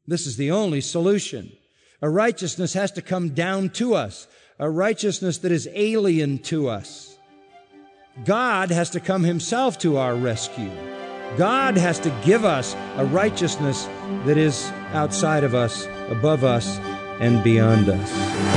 This is the only solution. A righteousness has to come down to us, a righteousness that is alien to us. God has to come himself to our rescue. God has to give us a righteousness that is outside of us, above us, and beyond us.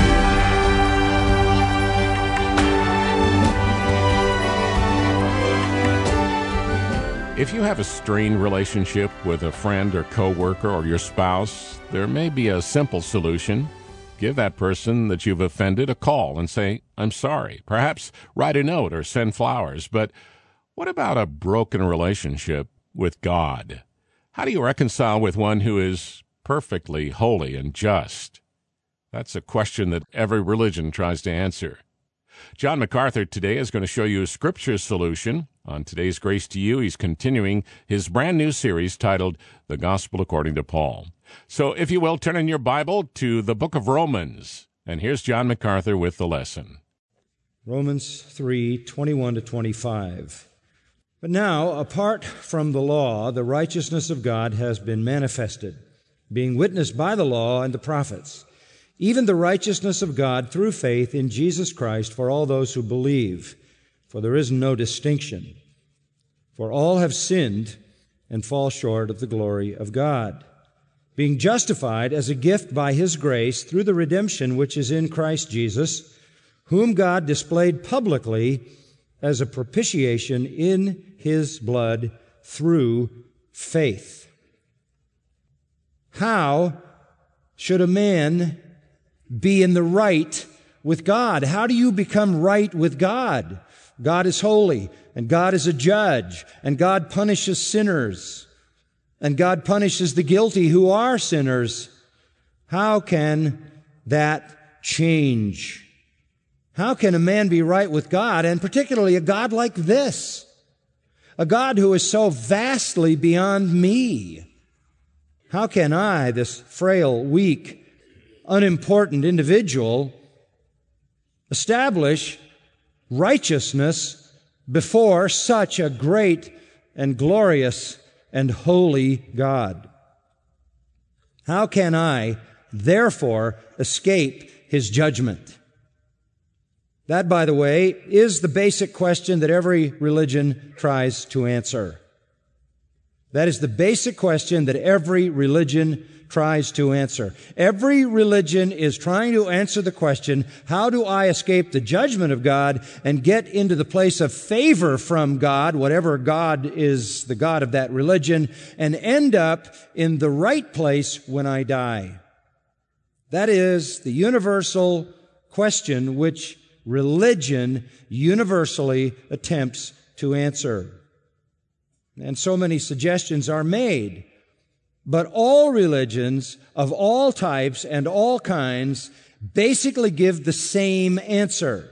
If you have a strained relationship with a friend or coworker or your spouse, there may be a simple solution. Give that person that you've offended a call and say, "I'm sorry." Perhaps write a note or send flowers. But what about a broken relationship with God? How do you reconcile with one who is perfectly holy and just? That's a question that every religion tries to answer. John MacArthur today is going to show you a scripture solution. On today's Grace to You, he's continuing his brand new series titled The Gospel According to Paul. So if you will, turn in your Bible to the book of Romans. And here's John MacArthur with the lesson. Romans 3:21-25. But now, apart from the law, the righteousness of God has been manifested, being witnessed by the law and the prophets, even the righteousness of God through faith in Jesus Christ for all those who believe. For there is no distinction. For all have sinned and fall short of the glory of God, being justified as a gift by His grace through the redemption which is in Christ Jesus, whom God displayed publicly as a propitiation in His blood through faith. How should a man be in the right with God? How do you become right with God? God is holy, and God is a judge, and God punishes sinners, and God punishes the guilty who are sinners. How can that change? How can a man be right with God, and particularly a God like this? A God who is so vastly beyond me. How can I, this frail, weak, unimportant individual, establish righteousness before such a great and glorious and holy God? How can I, therefore, escape His judgment? That, by the way, is the basic question that every religion tries to answer. That is the basic question that every religion tries to answer. Every religion is trying to answer the question, how do I escape the judgment of God and get into the place of favor from God, whatever God is the God of that religion, and end up in the right place when I die? That is the universal question which religion universally attempts to answer. And so many suggestions are made. But all religions of all types and all kinds basically give the same answer.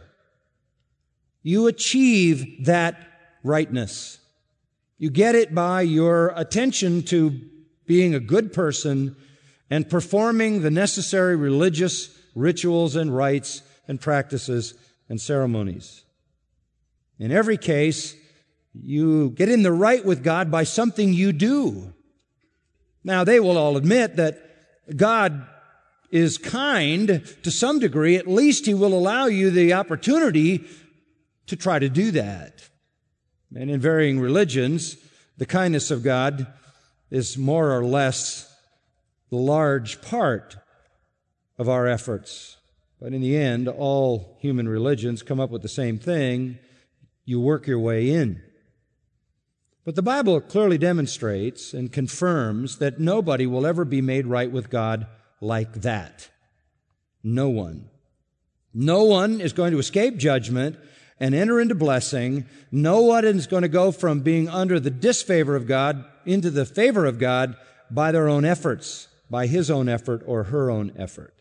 You achieve that rightness. You get it by your attention to being a good person and performing the necessary religious rituals and rites and practices and ceremonies. In every case, you get in the right with God by something you do. Now, they will all admit that God is kind to some degree. At least He will allow you the opportunity to try to do that. And in varying religions, the kindness of God is more or less the large part of our efforts. But in the end, all human religions come up with the same thing. You work your way in. But the Bible clearly demonstrates and confirms that nobody will ever be made right with God like that. No one. No one is going to escape judgment and enter into blessing. No one is going to go from being under the disfavor of God into the favor of God by their own efforts, by his own effort or her own effort.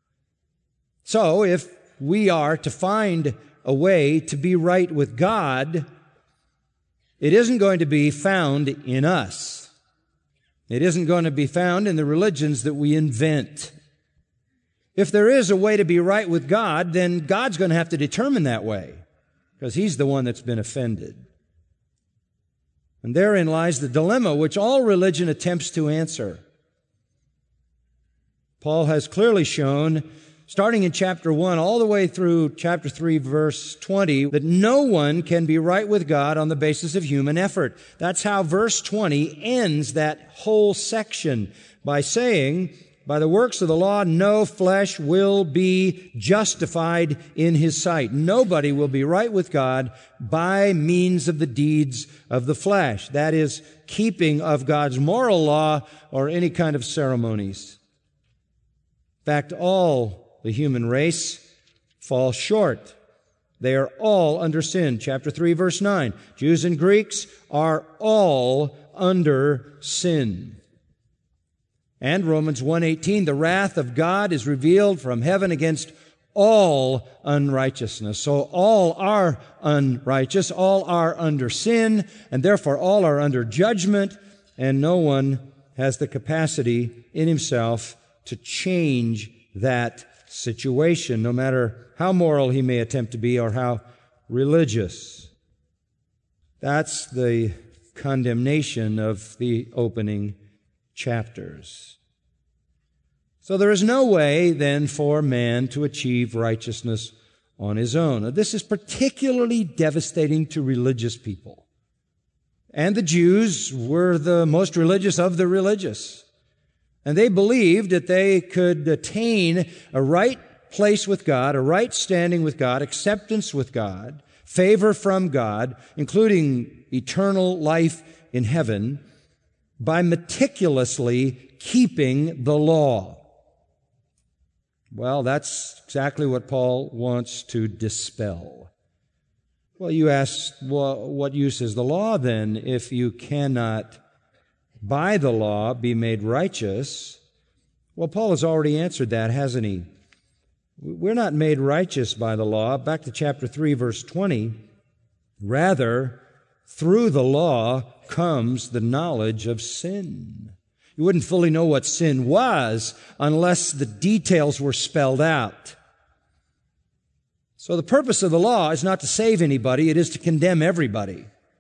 So if we are to find a way to be right with God, it isn't going to be found in us. It isn't going to be found in the religions that we invent. If there is a way to be right with God, then God's going to have to determine that way, because He's the one that's been offended. And therein lies the dilemma which all religion attempts to answer. Paul has clearly shown, starting in chapter 1 all the way through chapter 3, verse 20, that no one can be right with God on the basis of human effort. That's how verse 20 ends that whole section by saying, by the works of the law, no flesh will be justified in his sight. Nobody will be right with God by means of the deeds of the flesh. That is, keeping of God's moral law or any kind of ceremonies. In fact, all the human race fall short. They are all under sin. Chapter 3, verse 9. Jews and Greeks are all under sin. And Romans 1:18, the wrath of God is revealed from heaven against all unrighteousness. So all are unrighteous, all are under sin, and therefore all are under judgment, and no one has the capacity in himself to change that situation, no matter how moral he may attempt to be or how religious. That's the condemnation of the opening chapters. So there is no way then for man to achieve righteousness on his own. Now, this is particularly devastating to religious people. And the Jews were the most religious of the religious. And they believed that they could attain a right place with God, a right standing with God, acceptance with God, favor from God, including eternal life in heaven, by meticulously keeping the law. Well, that's exactly what Paul wants to dispel. Well, you ask, well, what use is the law then if you cannot by the law be made righteous? Well, Paul has already answered that, hasn't he? We're not made righteous by the law. Back to chapter 3, verse 20. Rather, through the law comes the knowledge of sin. You wouldn't fully know what sin was unless the details were spelled out. So the purpose of the law is not to save anybody, it is to condemn everybody.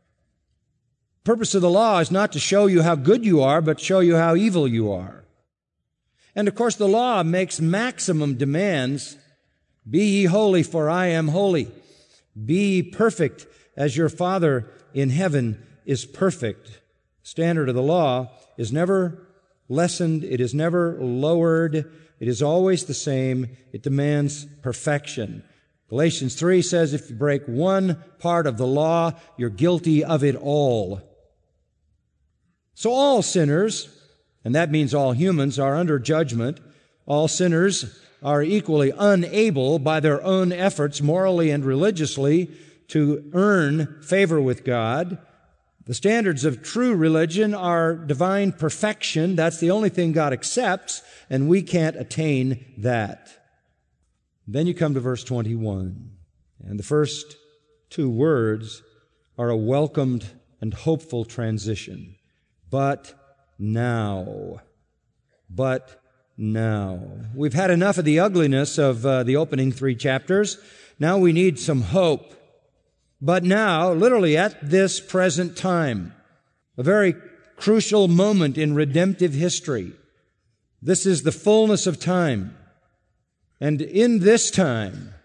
The purpose of the law is not to show you how good you are, but show you how evil you are. And of course the law makes maximum demands. Be ye holy, for I am holy. Be perfect as your Father in heaven is perfect. The standard of the law is never lessened. It is never lowered. It is always the same. It demands perfection. Galatians 3 says if you break one part of the law, you're guilty of it all. So all sinners, and that means all humans, are under judgment. All sinners are equally unable by their own efforts, morally and religiously, to earn favor with God. The standards of true religion are divine perfection. That's the only thing God accepts, and we can't attain that. Then you come to verse 21, and the first two words are a welcomed and hopeful transition. But now. But now. We've had enough of the ugliness of the opening three chapters. Now we need some hope. But now, literally at this present time, a very crucial moment in redemptive history. This is the fullness of time. And in this time,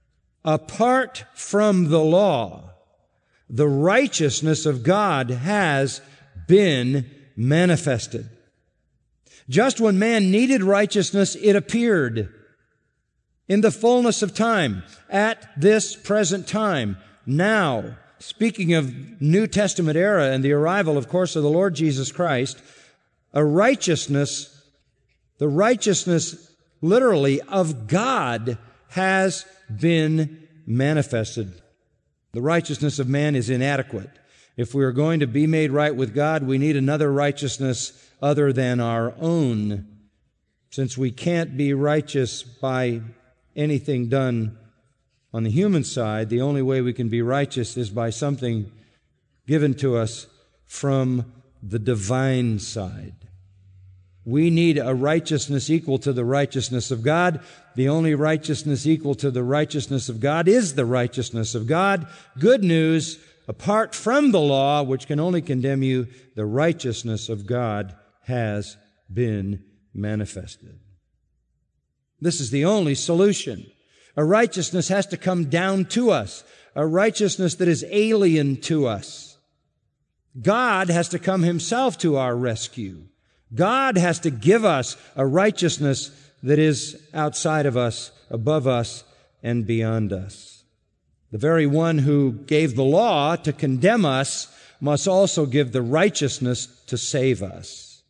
apart from the law, the righteousness of God has been manifested. Just when man needed righteousness, it appeared. In the fullness of time, at this present time, now, speaking of New Testament era and the arrival, of course, of the Lord Jesus Christ, the righteousness literally of God has been manifested. The righteousness of man is inadequate. If we are going to be made right with God, we need another righteousness other than our own. Since we can't be righteous by anything done on the human side, the only way we can be righteous is by something given to us from the divine side. We need a righteousness equal to the righteousness of God. The only righteousness equal to the righteousness of God is the righteousness of God. Good news, apart from the law, which can only condemn you, the righteousness of God has been manifested. This is the only solution. A righteousness has to come down to us, a righteousness that is alien to us. God has to come himself to our rescue. God has to give us a righteousness that is outside of us, above us, and beyond us. The very one who gave the law to condemn us must also give the righteousness to save us.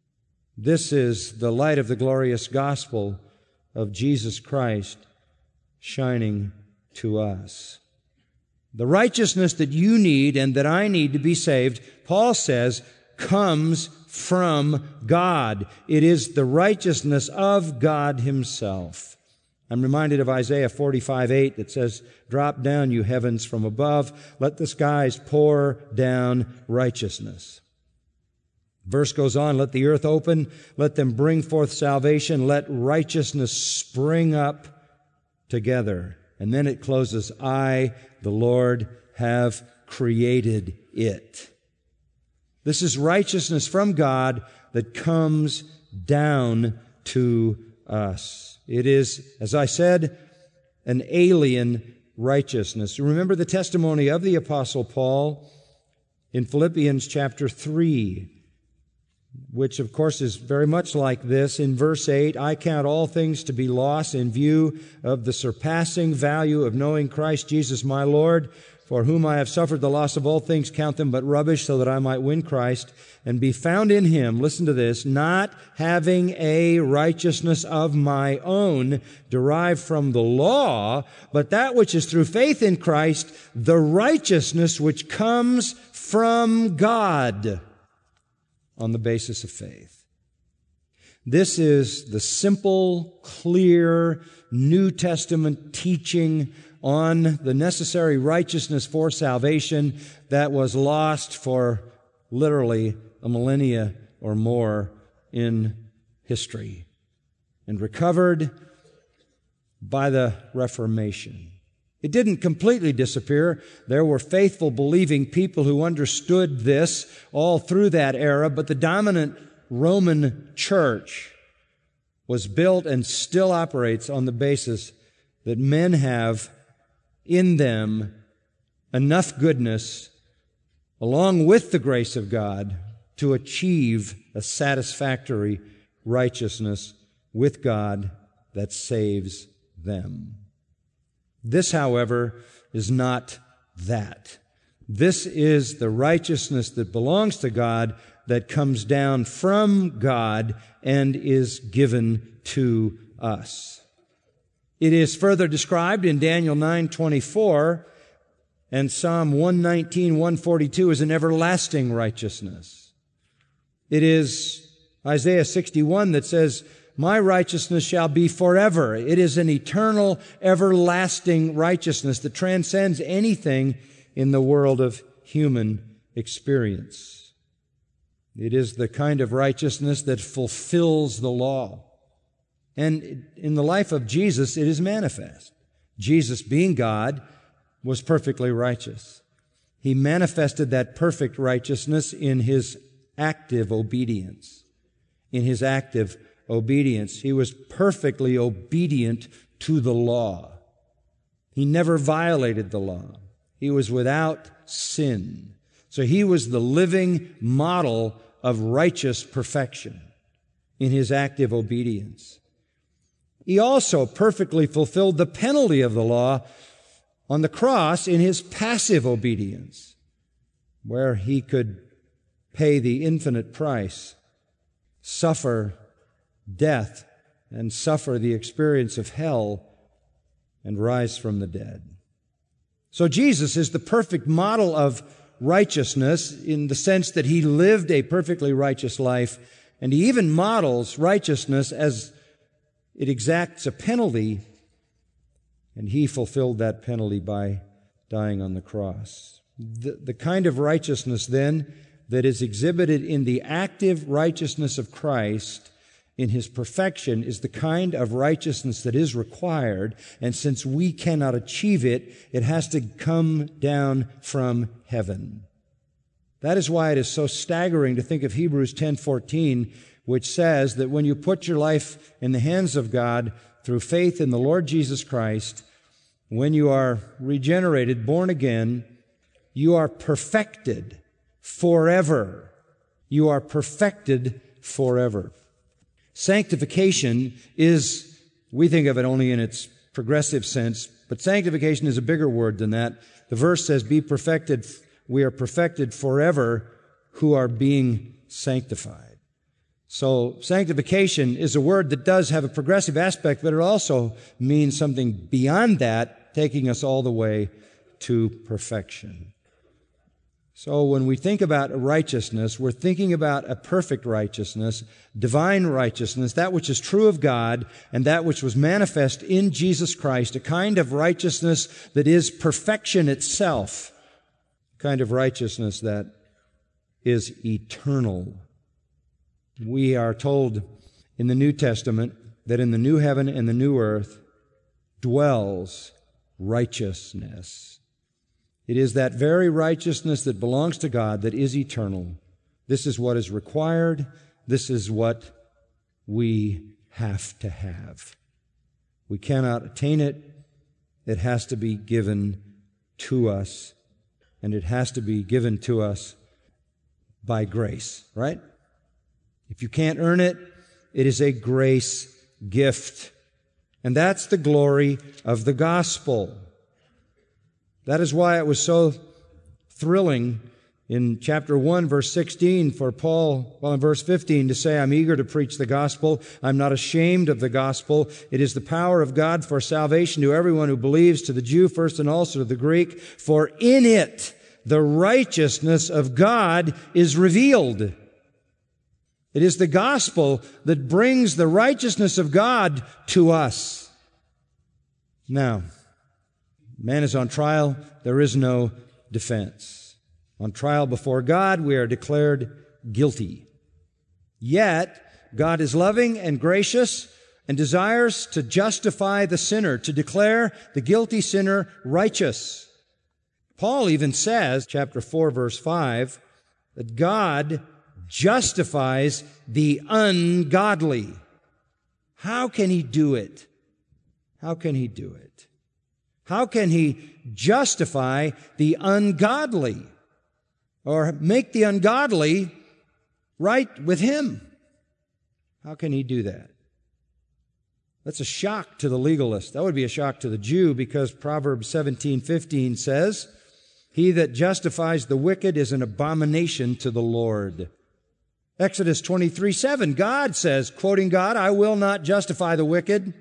This is the light of the glorious gospel of Jesus Christ shining to us. The righteousness that you need and that I need to be saved, Paul says, comes from God. It is the righteousness of God himself. I'm reminded of Isaiah 45:8 that says, "Drop down, you heavens, from above. Let the skies pour down righteousness." Verse goes on, "Let the earth open. Let them bring forth salvation. Let righteousness spring up together." And then it closes, "I, the Lord, have created it." This is righteousness from God that comes down to us. It is, as I said, an alien righteousness. Remember the testimony of the Apostle Paul in Philippians chapter 3, which of course is very much like this. In verse 8, "I count all things to be loss in view of the surpassing value of knowing Christ Jesus my Lord, for whom I have suffered the loss of all things, count them but rubbish, so that I might win Christ and be found in him," listen to this, "not having a righteousness of my own derived from the law, but that which is through faith in Christ, the righteousness which comes from God on the basis of faith." This is the simple, clear New Testament teaching on the necessary righteousness for salvation that was lost for literally a millennia or more in history and recovered by the Reformation. It didn't completely disappear. There were faithful, believing people who understood this all through that era, but the dominant Roman church was built and still operates on the basis that men have in them enough goodness, along with the grace of God, to achieve a satisfactory righteousness with God that saves them. This, however, is not that. This is the righteousness that belongs to God, that comes down from God and is given to us. It is further described in Daniel 9:24 and Psalm 119, 142 as an everlasting righteousness. It is Isaiah 61 that says, "My righteousness shall be forever." It is an eternal, everlasting righteousness that transcends anything in the world of human experience. It is the kind of righteousness that fulfills the law. And in the life of Jesus, it is manifest. Jesus, being God, was perfectly righteous. He manifested that perfect righteousness in his active obedience. In his active obedience. He was perfectly obedient to the law. He never violated the law. He was without sin. So he was the living model of righteous perfection in his active obedience. He also perfectly fulfilled the penalty of the law on the cross in his passive obedience, where he could pay the infinite price, suffer death, and suffer the experience of hell, and rise from the dead. So Jesus is the perfect model of righteousness in the sense that he lived a perfectly righteous life, and he even models righteousness as it exacts a penalty, and he fulfilled that penalty by dying on the cross. The kind of righteousness, then, that is exhibited in the active righteousness of Christ in his perfection is the kind of righteousness that is required, and since we cannot achieve it, it has to come down from heaven. That is why it is so staggering to think of Hebrews 10:14, which says that when you put your life in the hands of God, through faith in the Lord Jesus Christ, when you are regenerated, born again, you are perfected forever. You are perfected forever. Sanctification is, we think of it only in its progressive sense, but sanctification is a bigger word than that. The verse says, be perfected, we are perfected forever who are being sanctified. So sanctification is a word that does have a progressive aspect, but it also means something beyond that, taking us all the way to perfection. So when we think about righteousness, we're thinking about a perfect righteousness, divine righteousness, that which is true of God and that which was manifest in Jesus Christ, a kind of righteousness that is perfection itself, a kind of righteousness that is eternal. We are told in the New Testament that in the new heaven and the new earth dwells righteousness. It is that very righteousness that belongs to God that is eternal. This is what is required. This is what we have to have. We cannot attain it. It has to be given to us, and it has to be given to us by grace, right? If you can't earn it, it is a grace gift. And that's the glory of the gospel. That is why it was so thrilling in chapter 1, verse 16, for Paul, in verse 15, to say, I'm eager to preach the gospel. I'm not ashamed of the gospel. It is the power of God for salvation to everyone who believes, to the Jew first and also to the Greek. For in it the righteousness of God is revealed. It is the gospel that brings the righteousness of God to us. Now, man is on trial. There is no defense. On trial before God, we are declared guilty. Yet, God is loving and gracious and desires to justify the sinner, to declare the guilty sinner righteous. Paul even says, chapter 4, verse 5, that God justifies the ungodly. How can He do it? How can He do it? How can He justify the ungodly or make the ungodly right with Him? How can He do that? That's a shock to the legalist. That would be a shock to the Jew, because Proverbs 17:15 says, he that justifies the wicked is an abomination to the Lord. Exodus 23:7, God says, quoting God, I will not justify the wicked.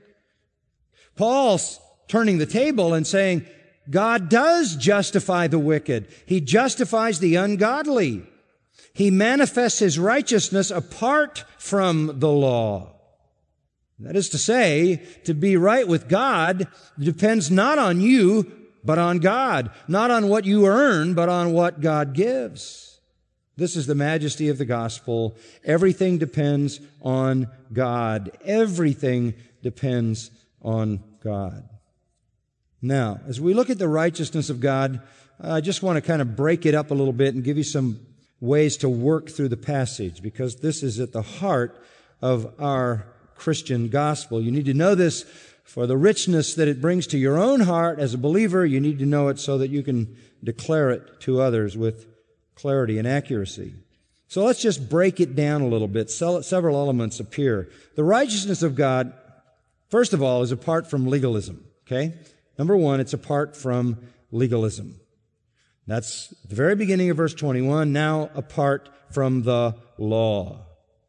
Paul's turning the table and saying, God does justify the wicked. He justifies the ungodly. He manifests His righteousness apart from the law. That is to say, to be right with God depends not on you, but on God. Not on what you earn, but on what God gives. This is the majesty of the gospel. Everything depends on God. Everything depends on God. Now, as we look at the righteousness of God, I just want to kind of break it up a little bit and give you some ways to work through the passage, because this is at the heart of our Christian gospel. You need to know this for the richness that it brings to your own heart as a believer. You need to know it so that you can declare it to others with clarity and accuracy. So let's just break it down a little bit. Several elements appear. The righteousness of God, first of all, is apart from legalism. Okay? Number one, it's apart from legalism. That's the very beginning of verse 21. Now, apart from the law.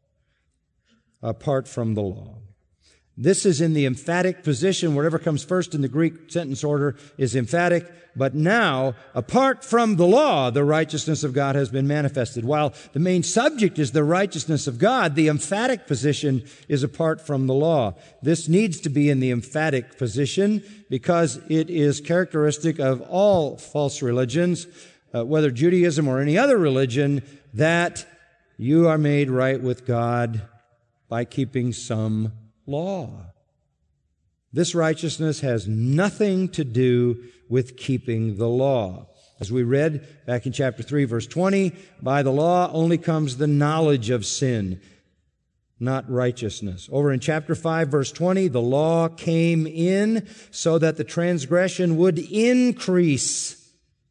Apart from the law. This is in the emphatic position. Whatever comes first in the Greek sentence order is emphatic. But now, apart from the law, the righteousness of God has been manifested. While the main subject is the righteousness of God, the emphatic position is apart from the law. This needs to be in the emphatic position because it is characteristic of all false religions, whether Judaism or any other religion, that you are made right with God by keeping some law. This righteousness has nothing to do with keeping the law. As we read back in chapter 3, verse 20, by the law only comes the knowledge of sin. not righteousness. Over in chapter 5, verse 20, the law came in so that the transgression would increase.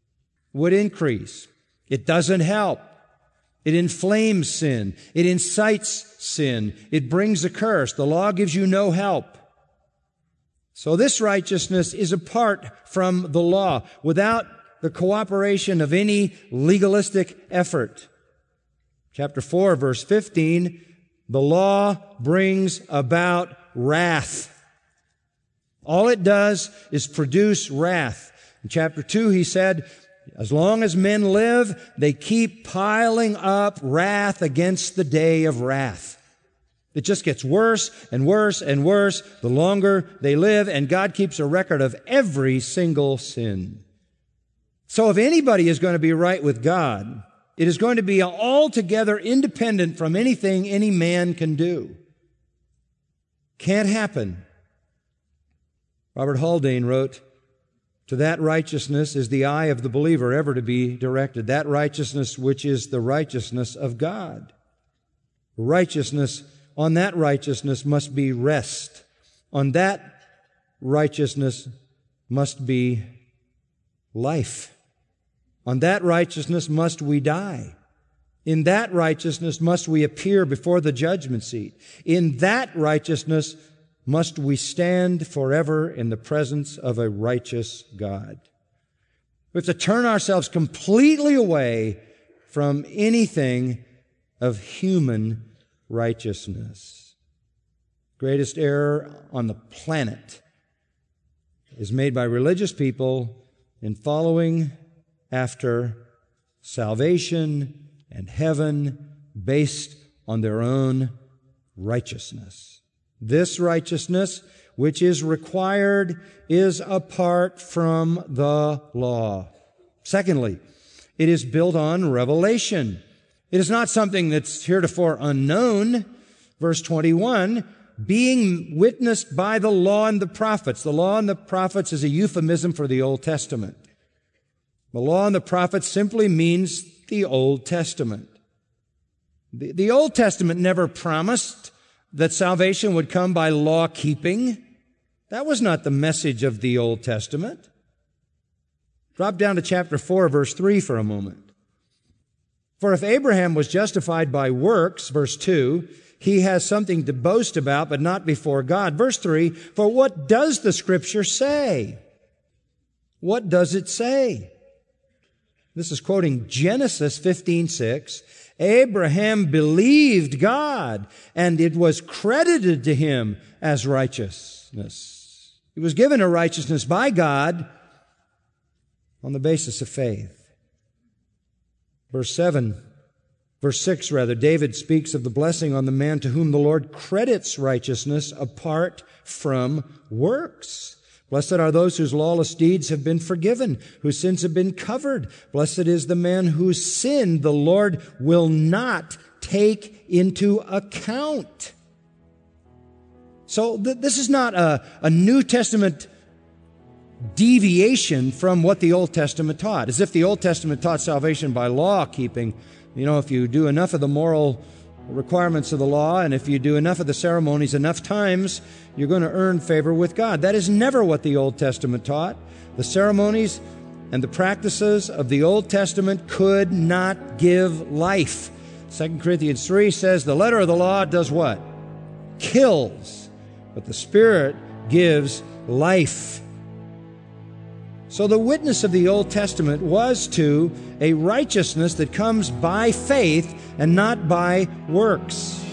It doesn't help. It inflames sin. It incites sin. It brings a curse. The law gives you no help. So this righteousness is apart from the law, without the cooperation of any legalistic effort. Chapter 4, verse 15, the law brings about wrath. All it does is produce wrath. In chapter 2, he said, as long as men live, they keep piling up wrath against the day of wrath. It just gets worse and worse and worse the longer they live, and God keeps a record of every single sin. So if anybody is going to be right with God, it is going to be altogether independent from anything any man can do. Can't happen. Robert Haldane wrote, "To that righteousness is the eye of the believer ever to be directed, that righteousness which is the righteousness of God." On that righteousness must be rest. On that righteousness must be life. On that righteousness must we die. In that righteousness must we appear before the judgment seat. In that righteousness must we stand forever in the presence of a righteous God. We have to turn ourselves completely away from anything of human righteousness. Greatest error on the planet is made by religious people in following after salvation and heaven based on their own righteousness. This righteousness, which is required, is apart from the law. Secondly, it is built on revelation. It is not something that's heretofore unknown. Verse 21, being witnessed by the law and the prophets. The law and the prophets is a euphemism for the Old Testament. The law and the prophets simply means the Old Testament. The Old Testament never promised that salvation would come by law keeping. That was not the message of the Old Testament. Drop down to chapter 4, verse 3 for a moment. For if Abraham was justified by works, verse 2, he has something to boast about, but not before God. Verse 3, for what does the Scripture say? What does it say? This is quoting Genesis 15:6. Abraham believed God, and it was credited to him as righteousness. He was given a righteousness by God on the basis of faith. Verse 6, David speaks of the blessing on the man to whom the Lord credits righteousness apart from works. Blessed are those whose lawless deeds have been forgiven, whose sins have been covered. Blessed is the man whose sin the Lord will not take into account. So this is not a New Testament deviation from what the Old Testament taught. As if the Old Testament taught salvation by law keeping. You know, if you do enough of the moral requirements of the law, and if you do enough of the ceremonies enough times, you're going to earn favor with God. That is never what the Old Testament taught. The ceremonies and the practices of the Old Testament could not give life. 2 Corinthians 3 says the letter of the law does what? Kills. But the Spirit gives life. So the witness of the Old Testament was to a righteousness that comes by faith and not by works.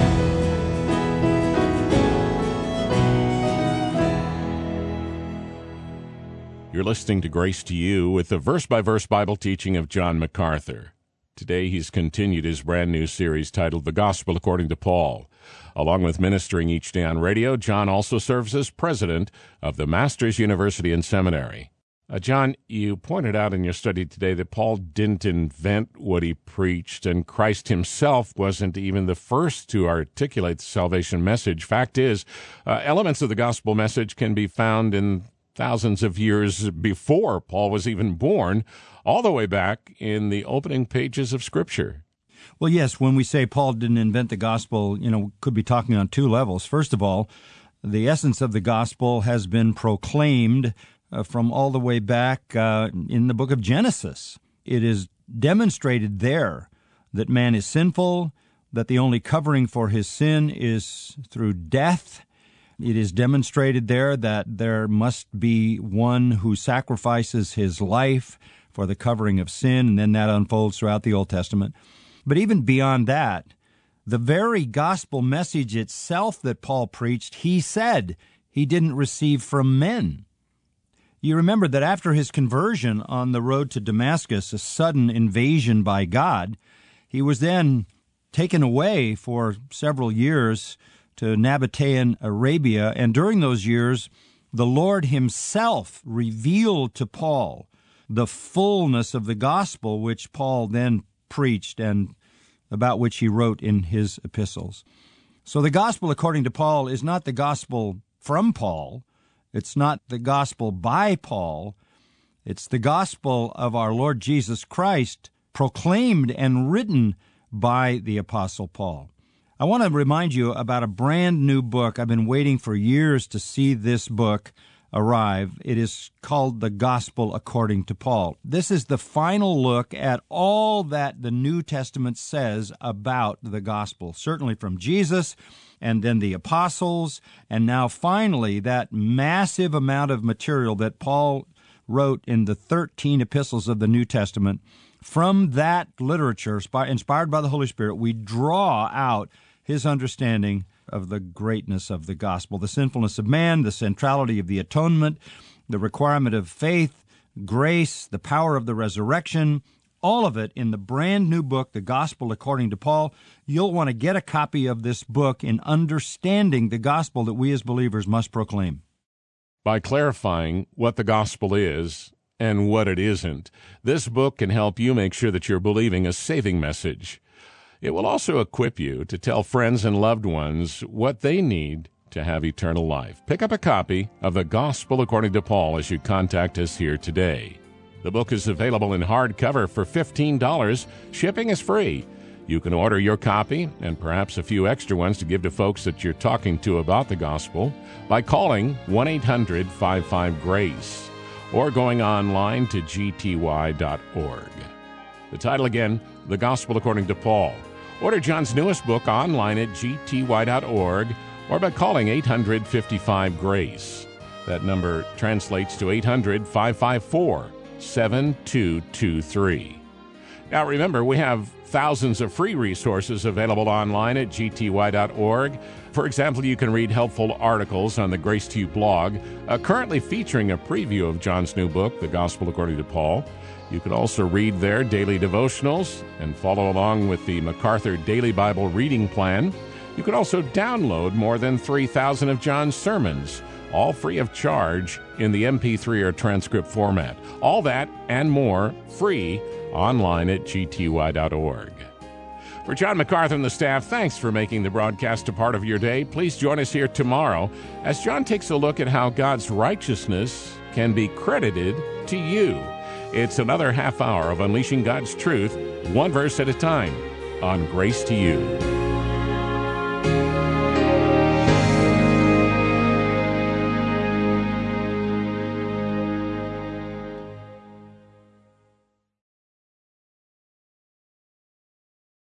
You're listening to Grace to You with the verse-by-verse Bible teaching of John MacArthur. Today he's continued his brand new series titled The Gospel According to Paul. Along with ministering each day on radio, John also serves as president of the Masters University and Seminary. John, you pointed out in your study today that Paul didn't invent what he preached, and Christ himself wasn't even the first to articulate the salvation message. Fact is, elements of the gospel message can be found in thousands of years before Paul was even born, all the way back in the opening pages of Scripture. Well, yes, when we say Paul didn't invent the gospel, could be talking on two levels. First of all, the essence of the gospel has been proclaimed from all the way back in the book of Genesis. It is demonstrated there that man is sinful, that the only covering for his sin is through death. It is demonstrated there that there must be one who sacrifices his life for the covering of sin, and then that unfolds throughout the Old Testament. But even beyond that, the very gospel message itself that Paul preached, he said he didn't receive from men. You remember that after his conversion on the road to Damascus, a sudden invasion by God, he was then taken away for several years to Nabatean Arabia, and during those years, the Lord himself revealed to Paul the fullness of the gospel which Paul then preached and about which he wrote in his epistles. So the gospel, according to Paul, is not the gospel from Paul. It's not the gospel by Paul. It's the gospel of our Lord Jesus Christ, proclaimed and written by the Apostle Paul. I want to remind you about a brand new book. I've been waiting for years to see this book arrive. It is called The Gospel According to Paul. This is the final look at all that the New Testament says about the gospel, certainly from Jesus and then the apostles, and now finally that massive amount of material that Paul wrote in the 13 epistles of the New Testament. From that literature, inspired by the Holy Spirit, we draw out his understanding of the greatness of the gospel, the sinfulness of man, the centrality of the atonement, the requirement of faith, grace, the power of the resurrection, all of it in the brand new book, The Gospel According to Paul. You'll want to get a copy of this book in understanding the gospel that we as believers must proclaim. By clarifying what the gospel is and what it isn't, this book can help you make sure that you're believing a saving message. It will also equip you to tell friends and loved ones what they need to have eternal life. Pick up a copy of The Gospel According to Paul as you contact us here today. The book is available in hardcover for $15. Shipping is free. You can order your copy and perhaps a few extra ones to give to folks that you're talking to about the gospel by calling 1-800-55-GRACE or going online to gty.org. The title again, The Gospel According to Paul. Order John's newest book online at gty.org or by calling 800-55-GRACE. That number translates to 800-554-7223. Now remember, we have thousands of free resources available online at gty.org. For example, you can read helpful articles on the Grace to You blog, currently featuring a preview of John's new book, The Gospel According to Paul. You can also read their daily devotionals and follow along with the MacArthur Daily Bible Reading Plan. You can also download more than 3,000 of John's sermons, all free of charge in the MP3 or transcript format. All that and more free online at gty.org. For John MacArthur and the staff, thanks for making the broadcast a part of your day. Please join us here tomorrow as John takes a look at how God's righteousness can be credited to you. It's another half hour of unleashing God's truth, one verse at a time, on Grace to You.